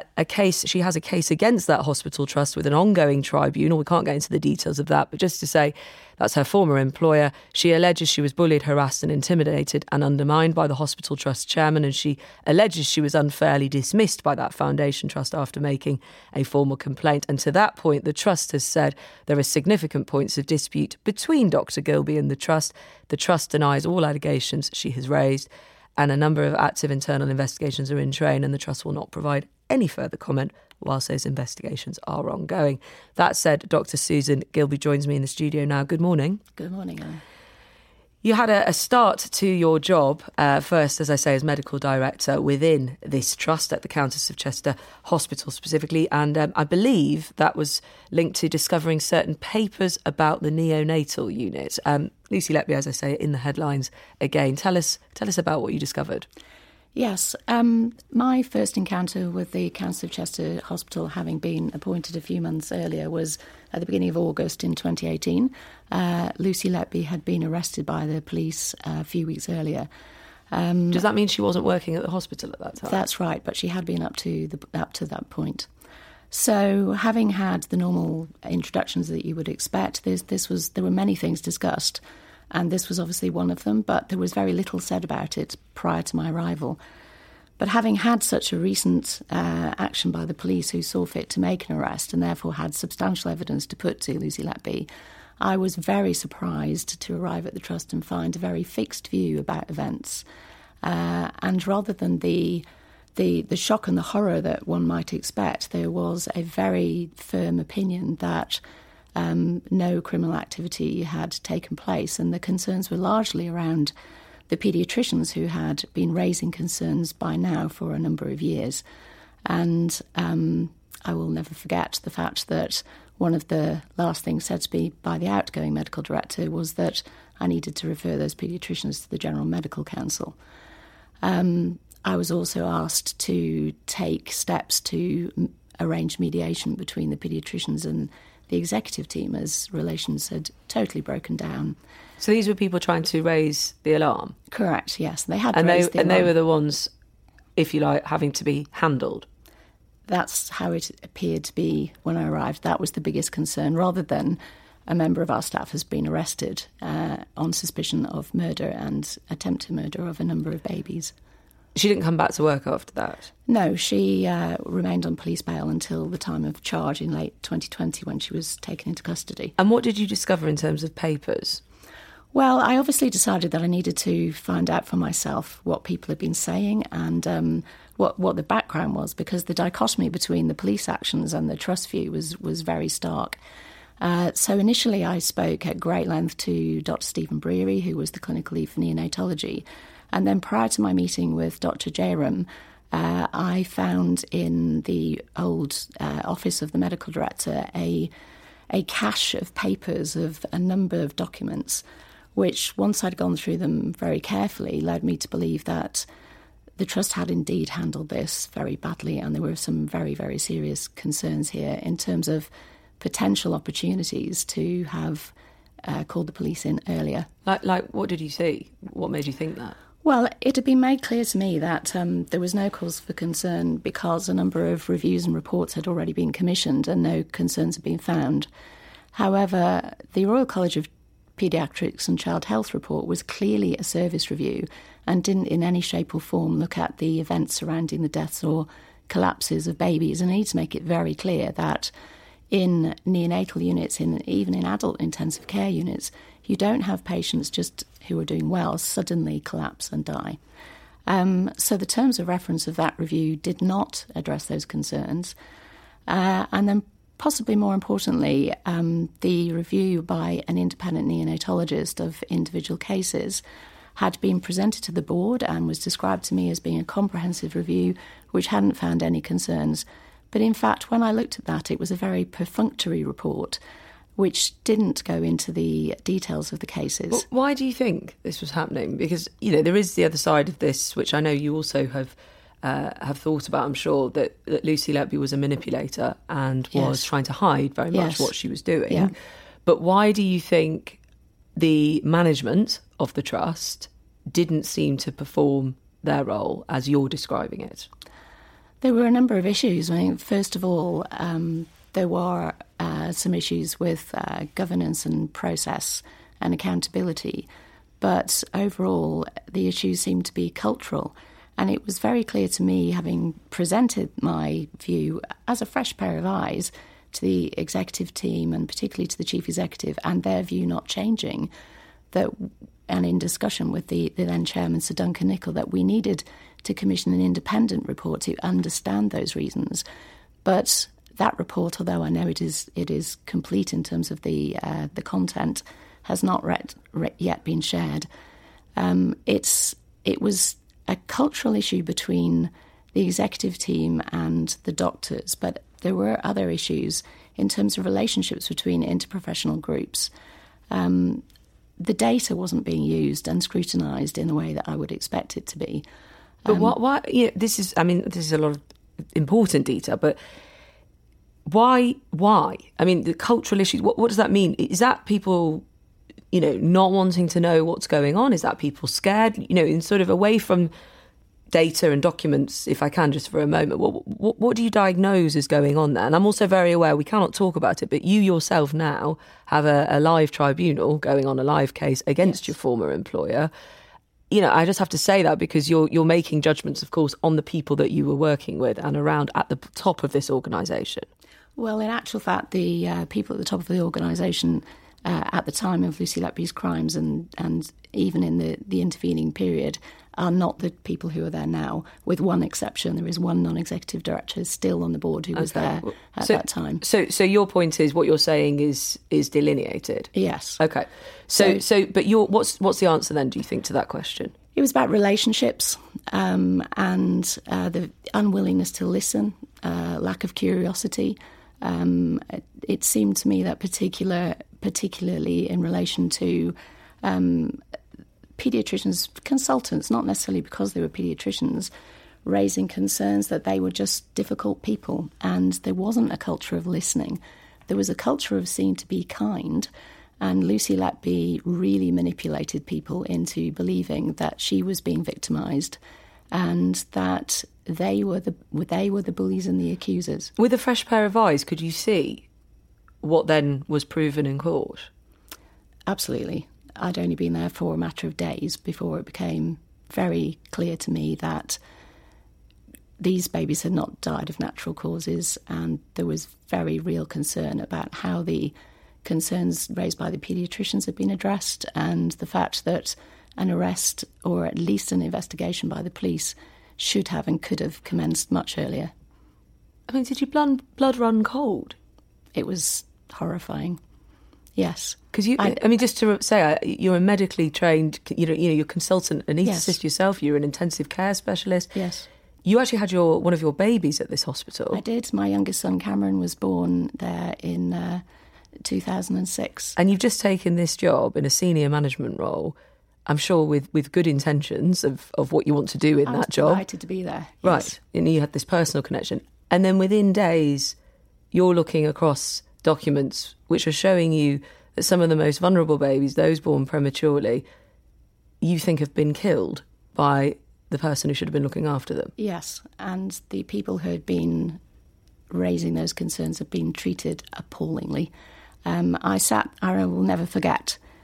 S6: she has a case against that hospital trust with an ongoing tribunal. We can't get into the details of that, but just to say that's her former employer. She alleges she was bullied, harassed and intimidated and undermined by the hospital trust chairman, and she alleges she was unfairly dismissed by that foundation trust after making a formal complaint. And to that point, the trust has said there are significant points of dispute between Dr. Gilby and the trust. The trust denies all allegations she has raised, and a number of active internal investigations are in train, and the trust will not provide any further comment whilst those investigations are ongoing. That said, Dr. Susan Gilby joins me in the studio now. Good morning.
S15: Good morning, Anne.
S6: You had a start to your job, first, as I say, as medical director within this trust at the Countess of Chester Hospital specifically, and I believe that was linked to discovering certain papers about the neonatal unit. Lucy Letby, as I say, in the headlines again. Tell us about what you discovered.
S15: Yes, my first encounter with the Countess of Chester Hospital, having been appointed a few months earlier, was at the beginning of August in 2018. Lucy Letby had been arrested by the police a few weeks earlier.
S6: Does that mean she wasn't working at the hospital at that time?
S15: That's right, but she had been up to that point. So, having had the normal introductions that you would expect, there were many things discussed. And this was obviously one of them, but there was very little said about it prior to my arrival. But having had such a recent action by the police who saw fit to make an arrest and therefore had substantial evidence to put to Lucy Letby, I was very surprised to arrive at the trust and find a very fixed view about events. And rather than the shock and the horror that one might expect, there was a very firm opinion that no criminal activity had taken place, and the concerns were largely around the paediatricians who had been raising concerns by now for a number of years. And I will never forget the fact that one of the last things said to me by the outgoing medical director was that I needed to refer those paediatricians to the General Medical Council. I was also asked to take steps to arrange mediation between the paediatricians and the executive team, as relations had totally broken down.
S6: So these were people trying to raise the alarm?
S15: Correct, yes. They had
S6: raised the alarm. And they were the ones, if you like, having to be handled?
S15: That's how it appeared to be when I arrived. That was the biggest concern, rather than a member of our staff has been arrested on suspicion of murder and attempted murder of a number of babies.
S6: She didn't come back to work after that?
S15: No, she remained on police bail until the time of charge in late 2020 when she was taken into custody.
S6: And what did you discover in terms of papers?
S15: Well, I obviously decided that I needed to find out for myself what people had been saying and what the background was, because the dichotomy between the police actions and the trust view was very stark. So initially I spoke at great length to Dr. Stephen Breary, who was the clinical lead for neonatology. And then prior to my meeting with Dr. Jairam, I found in the old office of the medical director a cache of papers of a number of documents, which, once I'd gone through them very carefully, led me to believe that the trust had indeed handled this very badly, and there were some very, very serious concerns here in terms of potential opportunities to have called the police in earlier.
S6: Like what did you see? What made you think that?
S15: Well, it had been made clear to me that there was no cause for concern because a number of reviews and reports had already been commissioned and no concerns had been found. However, the Royal College of Paediatrics and Child Health report was clearly a service review and didn't in any shape or form look at the events surrounding the deaths or collapses of babies. And I need to make it very clear that in neonatal units, even in adult intensive care units, you don't have patients just who are doing well suddenly collapse and die. So the terms of reference of that review did not address those concerns. And then possibly more importantly, the review by an independent neonatologist of individual cases had been presented to the board and was described to me as being a comprehensive review which hadn't found any concerns. But in fact, when I looked at that, it was a very perfunctory report which didn't go into the details of the cases.
S6: Well, why do you think this was happening? Because, you know, there is the other side of this, which I know you also have thought about, I'm sure, that Lucy Letby was a manipulator and was trying to hide very much what she was doing. Yeah. But why do you think the management of the trust didn't seem to perform their role as you're describing it?
S15: There were a number of issues. I mean, first of all, there were some issues with governance and process and accountability. But overall, the issues seemed to be cultural. And it was very clear to me, having presented my view as a fresh pair of eyes to the executive team and particularly to the chief executive, and their view not changing, that, and in discussion with the then chairman, Sir Duncan Nicol, that we needed to commission an independent report to understand those reasons. But that report, although I know it is complete in terms of the content, has not yet been shared. It was a cultural issue between the executive team and the doctors, but there were other issues in terms of relationships between interprofessional groups. The data wasn't being used and scrutinised in the way that I would expect it to be.
S6: But why? You know, this is a lot of important detail, but why? I mean, the cultural issues. What does that mean? Is that people, you know, not wanting to know what's going on? Is that people scared? You know, in sort of away from data and documents, if I can, just for a moment, what do you diagnose is going on there? And I'm also very aware we cannot talk about it, but you yourself now have a live tribunal going on, a live case against your former employer. You know, I just have to say that because you're making judgments, of course, on the people that you were working with and around at the top of this organisation.
S15: Well, in actual fact, the people at the top of the organisation at the time of Lucy Letby's crimes and even in the intervening period are not the people who are there now, with one exception. There is one non-executive director still on the board who was there at that time. So
S6: your point is what you're saying is delineated?
S15: Yes.
S6: Okay. So but what's the answer then, do you think, to that question?
S15: It was about relationships and the unwillingness to listen, lack of curiosity. It seemed to me that particularly in relation to paediatricians, consultants, not necessarily because they were paediatricians, raising concerns that they were just difficult people and there wasn't a culture of listening. There was a culture of seeing to be kind, and Lucy Letby really manipulated people into believing that she was being victimised and that they were the bullies and the accusers.
S6: With a fresh pair of eyes, could you see what then was proven in court?
S15: Absolutely. I'd only been there for a matter of days before it became very clear to me that these babies had not died of natural causes, and there was very real concern about how the concerns raised by the paediatricians had been addressed, and the fact that an arrest or at least an investigation by the police should have and could have commenced much earlier.
S6: I mean, did your blood run cold?
S15: It was horrifying. Yes.
S6: Because just to say, you're a medically trained, you're a consultant, anaesthetist yourself, you're an intensive care specialist.
S15: Yes.
S6: You actually had one of your babies at this hospital.
S15: I did. My youngest son, Cameron, was born there in 2006.
S6: And you've just taken this job in a senior management role, I'm sure with good intentions of what you want to do in that job.
S15: I was delighted to be there.
S6: Right.
S15: Yes.
S6: And you had this personal connection. And then within days, you're looking across documents which are showing you that some of the most vulnerable babies, those born prematurely, you think have been killed by the person who should have been looking after them.
S15: Yes, and the people who had been raising those concerns have been treated appallingly. I will never forget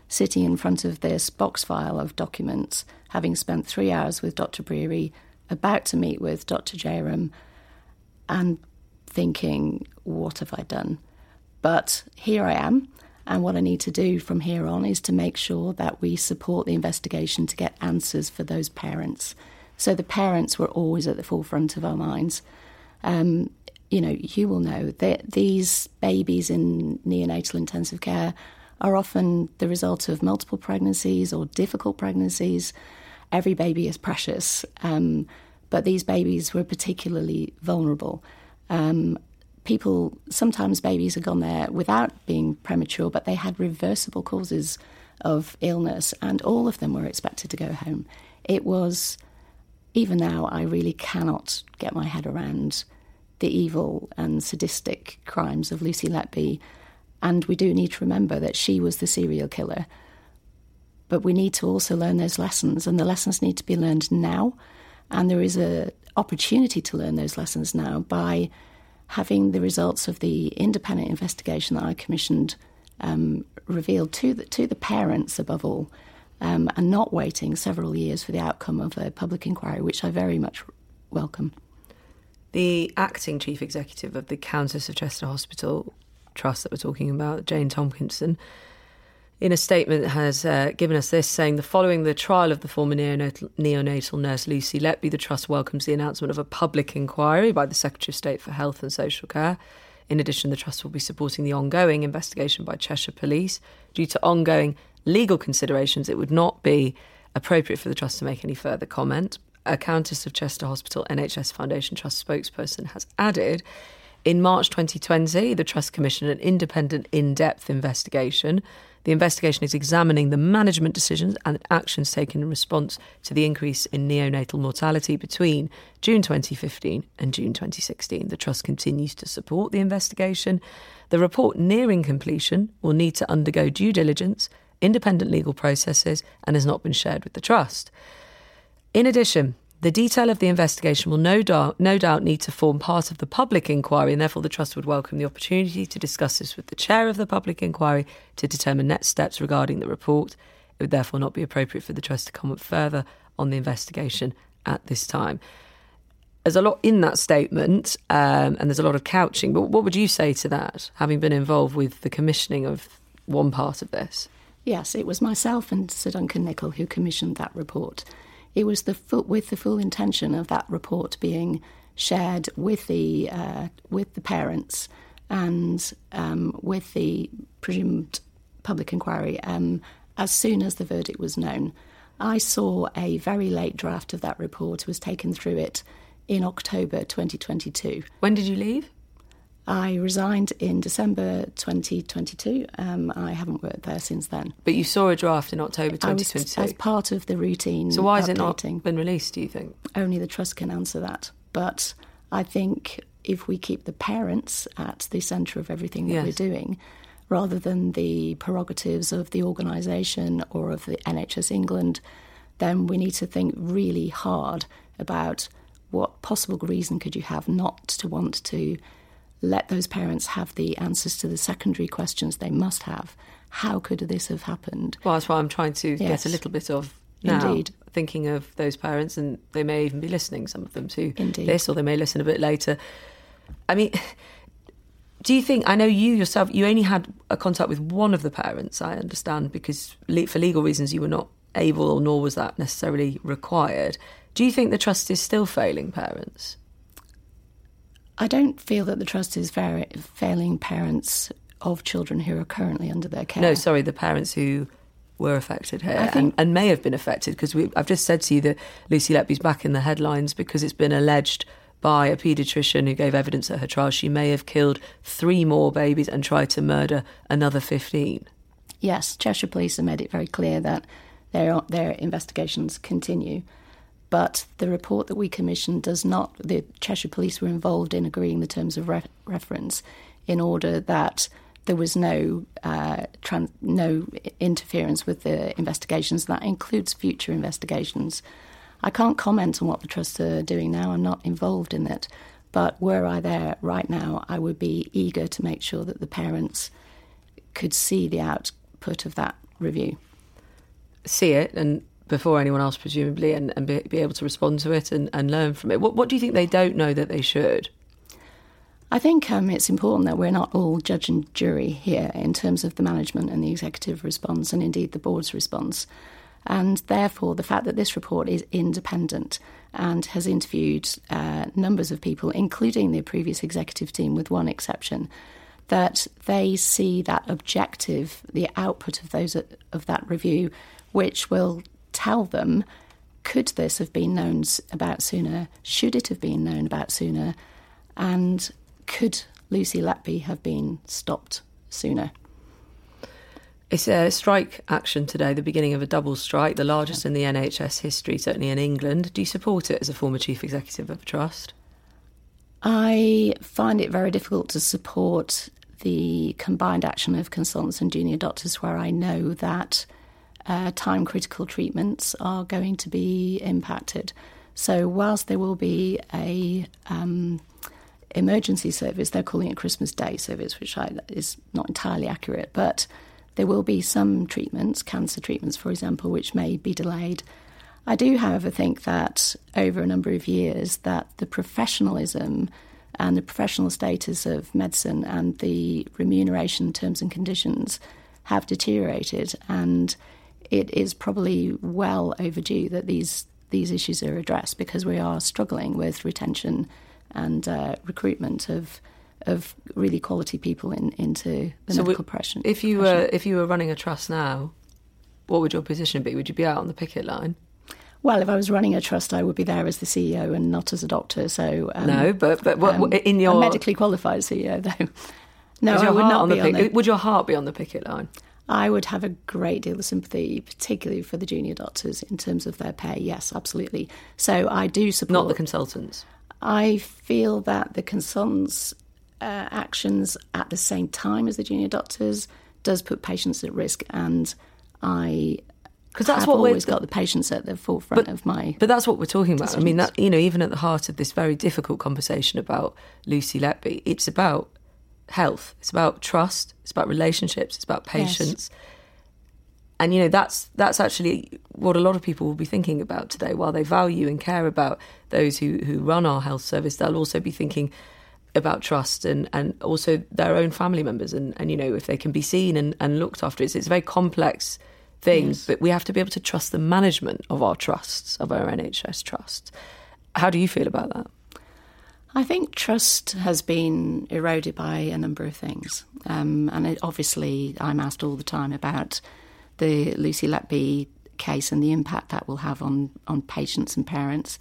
S15: sitting in front of this box file of documents, having spent 3 hours with Dr. Breary, about to meet with Dr. Jairam, and thinking, what have I done? But here I am, and what I need to do from here on is to make sure that we support the investigation to get answers for those parents. So the parents were always at the forefront of our minds. You will know that these babies in neonatal intensive care are often the result of multiple pregnancies or difficult pregnancies. Every baby is precious, but these babies were particularly vulnerable. Sometimes babies had gone there without being premature, but they had reversible causes of illness, and all of them were expected to go home. It was, even now, I really cannot get my head around the evil and sadistic crimes of Lucy Letby. And we do need to remember that she was the serial killer. But we need to also learn those lessons, and the lessons need to be learned now. And there is an opportunity to learn those lessons now by having the results of the independent investigation that I commissioned revealed to the parents above all, and not waiting several years for the outcome of a public inquiry, which I very much welcome.
S6: The acting chief executive of the Countess of Chester Hospital Trust that we're talking about, Jane Tompkinson, in a statement has given us this, saying, following the trial of the former neonatal nurse Lucy Letby, the Trust welcomes the announcement of a public inquiry by the Secretary of State for Health and Social Care. In addition, the Trust will be supporting the ongoing investigation by Cheshire Police. Due to ongoing legal considerations, it would not be appropriate for the Trust to make any further comment. A Countess of Chester Hospital NHS Foundation Trust spokesperson has added, in March 2020, the Trust commissioned an independent, in-depth investigation. The investigation is examining the management decisions and actions taken in response to the increase in neonatal mortality between June 2015 and June 2016. The Trust continues to support the investigation. The report nearing completion will need to undergo due diligence, independent legal processes, and has not been shared with the Trust. In addition, the detail of the investigation will no doubt need to form part of the public inquiry, and therefore the Trust would welcome the opportunity to discuss this with the chair of the public inquiry to determine next steps regarding the report. It would therefore not be appropriate for the Trust to comment further on the investigation at this time. There's a lot in that statement, and there's a lot of couching, but what would you say to that, having been involved with the commissioning of one part of this?
S15: Yes, it was myself and Sir Duncan Nicol who commissioned that report. It was with the full intention of that report being shared with the parents and with the presumed public inquiry as soon as the verdict was known. I saw a very late draft of that report, was taken through it in October 2022.
S6: When did you leave?
S15: I resigned in December 2022. I haven't worked there since then.
S6: But you saw a draft in October 2022?
S15: As part of the routine.
S6: So why has it not been released, do you think?
S15: Only the Trust can answer that. But I think if we keep the parents at the centre of everything that we're doing, rather than the prerogatives of the organisation or of the NHS England, then we need to think really hard about what possible reason could you have not to want to let those parents have the answers to the secondary questions they must have. How could this have happened?
S6: Well, that's why I'm trying to get a little bit of now.
S15: Indeed.
S6: Thinking of those parents, and they may even be listening, some of them, to
S15: Indeed.
S6: this, or they may listen a bit later. I mean, do you think, I know you yourself, you only had a contact with one of the parents, I understand, because for legal reasons you were not able, or nor was that necessarily required. Do you think the Trust is still failing parents?
S15: I don't feel that the Trust is failing parents of children who are currently under their care.
S6: No, sorry, the parents who were affected here and may have been affected, because I've just said to you that Lucy Letby's back in the headlines because it's been alleged by a paediatrician who gave evidence at her trial she may have killed 3 more babies and tried to murder another 15.
S15: Yes, Cheshire Police have made it very clear that their investigations continue. But the report that we commissioned does not. The Cheshire Police were involved in agreeing the terms of reference in order that there was no interference with the investigations. That includes future investigations. I can't comment on what the Trust are doing now. I'm not involved in it. But were I there right now, I would be eager to make sure that the parents could see the output of that review.
S6: See it, and before anyone else, presumably, and be able to respond to it and learn from it. What do you think they don't know that they should?
S15: I think it's important that we're not all judge and jury here in terms of the management and the executive response, and indeed the board's response. And therefore, the fact that this report is independent and has interviewed numbers of people, including the previous executive team, with one exception, that they see that objective, the output of that review, which will tell them, could this have been known about sooner? Should it have been known about sooner? And could Lucy Letby have been stopped sooner?
S6: It's a strike action today, the beginning of a double strike, the largest in the NHS history, certainly in England. Do you support it as a former chief executive of a trust?
S15: I find it very difficult to support the combined action of consultants and junior doctors where I know that time-critical treatments are going to be impacted. So whilst there will be a emergency service, they're calling it Christmas Day service, which is not entirely accurate, but there will be some treatments, cancer treatments, for example, which may be delayed. I do, however, think that over a number of years that the professionalism and the professional status of medicine and the remuneration terms and conditions have deteriorated, and it is probably well overdue that these issues are addressed, because we are struggling with retention and recruitment of really quality people into the medical profession.
S6: If you were running a trust now, what would your position be? Would you be out on the picket line?
S15: Well, if I was running a trust, I would be there as the CEO and not as a doctor. So
S6: no, but what, in your
S15: a medically qualified CEO, though. No,
S6: I would not be
S15: on the.
S6: Would your heart be on the picket line?
S15: I would have a great deal of sympathy, particularly for the junior doctors in terms of their pay. Yes, absolutely. So I do support.
S6: Not the consultants.
S15: I feel that the consultants' actions at the same time as the junior doctors does put patients at risk, and because that's what always got the patients at the forefront of my.
S6: But that's what we're talking about. I mean, that, even at the heart of this very difficult conversation about Lucy Letby, it's about health, it's about trust, it's about relationships, it's about patience. Yes. And that's actually what a lot of people will be thinking about today. While they value and care about those who run our health service, they'll also be thinking about trust and also their own family members and if they can be seen and looked after. It's a very complex thing, yes. But we have to be able to trust the management of our trusts, of our NHS trusts. How do you feel about that?
S15: I think trust has been eroded by a number of things. Obviously, I'm asked all the time about the Lucy Letby case and the impact that will have on patients and parents.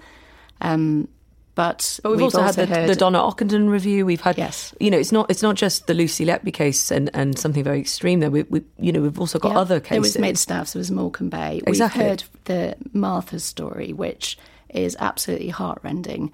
S15: But
S6: we've also had the Donna Ockenden review. We've had, yes. It's not just the Lucy Letby case and something very extreme there. We've also got other cases.
S15: There was Medstaffs, there was Morecambe Bay.
S6: Exactly.
S15: We've heard the Martha story, which is absolutely heartrending.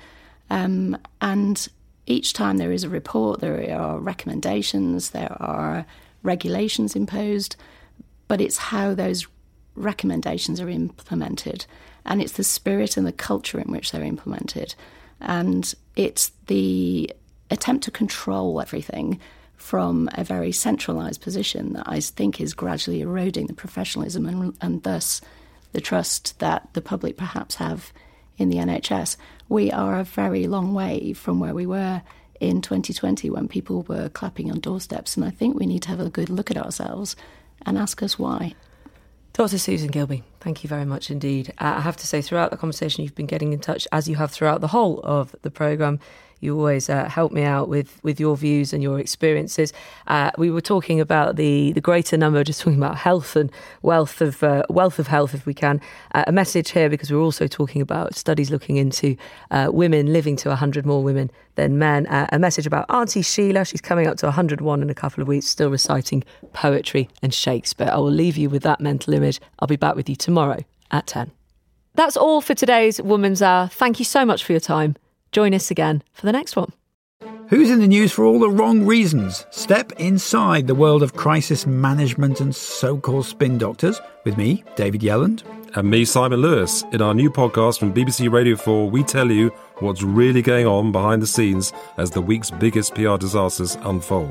S15: And each time there is a report, there are recommendations, there are regulations imposed, but it's how those recommendations are implemented, and it's the spirit and the culture in which they're implemented. And it's the attempt to control everything from a very centralised position that I think is gradually eroding the professionalism and thus the trust that the public perhaps have in the NHS. We are a very long way from where we were in 2020 when people were clapping on doorsteps, and I think we need to have a good look at ourselves and ask us why.
S6: Dr. Susan Gilby, thank you very much indeed. I have to say, throughout the conversation, you've been getting in touch, as you have throughout the whole of the programme. You always help me out with your views and your experiences. We were talking about the greater number, just talking about health and wealth of health, if we can. A message here, because we're also talking about studies looking into women living to 100 more women than men. A message about Auntie Sheila. She's coming up to 101 in a couple of weeks, still reciting poetry and Shakespeare. I will leave you with that mental image. I'll be back with you tomorrow at 10. That's all for today's Woman's Hour. Thank you so much for your time. Join us again for the next one.
S16: Who's in the news for all the wrong reasons? Step inside the world of crisis management and so-called spin doctors with me, David Yelland.
S17: And me, Simon Lewis. In our new podcast from BBC Radio 4, we tell you what's really going on behind the scenes as the week's biggest PR disasters unfold.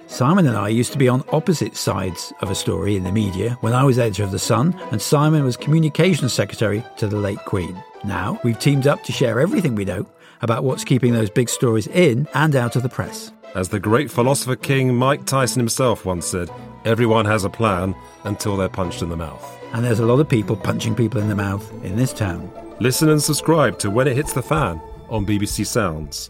S16: Simon and I used to be on opposite sides of a story in the media when I was editor of The Sun and Simon was communications secretary to the late Queen. Now we've teamed up to share everything we know about what's keeping those big stories in and out of the press.
S17: As the great philosopher king Mike Tyson himself once said, everyone has a plan until they're punched in the mouth.
S16: And there's a lot of people punching people in the mouth in this town.
S17: Listen and subscribe to When It Hits the Fan on BBC Sounds.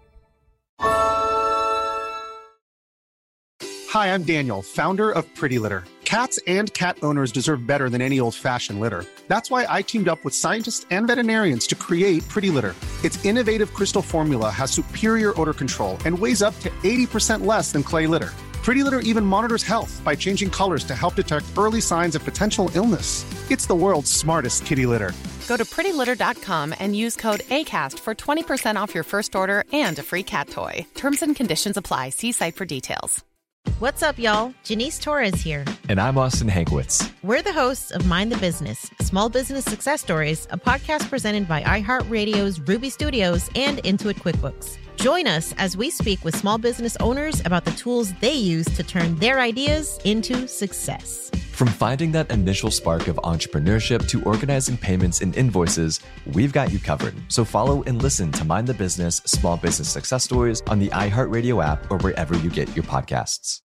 S18: Hi, I'm Daniel, founder of Pretty Litter. Cats and cat owners deserve better than any old-fashioned litter. That's why I teamed up with scientists and veterinarians to create Pretty Litter. Its innovative crystal formula has superior odor control and weighs up to 80% less than clay litter. Pretty Litter even monitors health by changing colors to help detect early signs of potential illness. It's the world's smartest kitty litter.
S19: Go to prettylitter.com and use code ACAST for 20% off your first order and a free cat toy. Terms and conditions apply. See site for details.
S20: What's up, y'all? Janice Torres here.
S21: And I'm Austin Hankwitz.
S20: We're the hosts of Mind the Business, Small Business Success Stories, a podcast presented by iHeartRadio's Ruby Studios and Intuit QuickBooks. Join us as we speak with small business owners about the tools they use to turn their ideas into success.
S21: From finding that initial spark of entrepreneurship to organizing payments and invoices, we've got you covered. So follow and listen to Mind the Business, Small Business Success Stories on the iHeartRadio app or wherever you get your podcasts.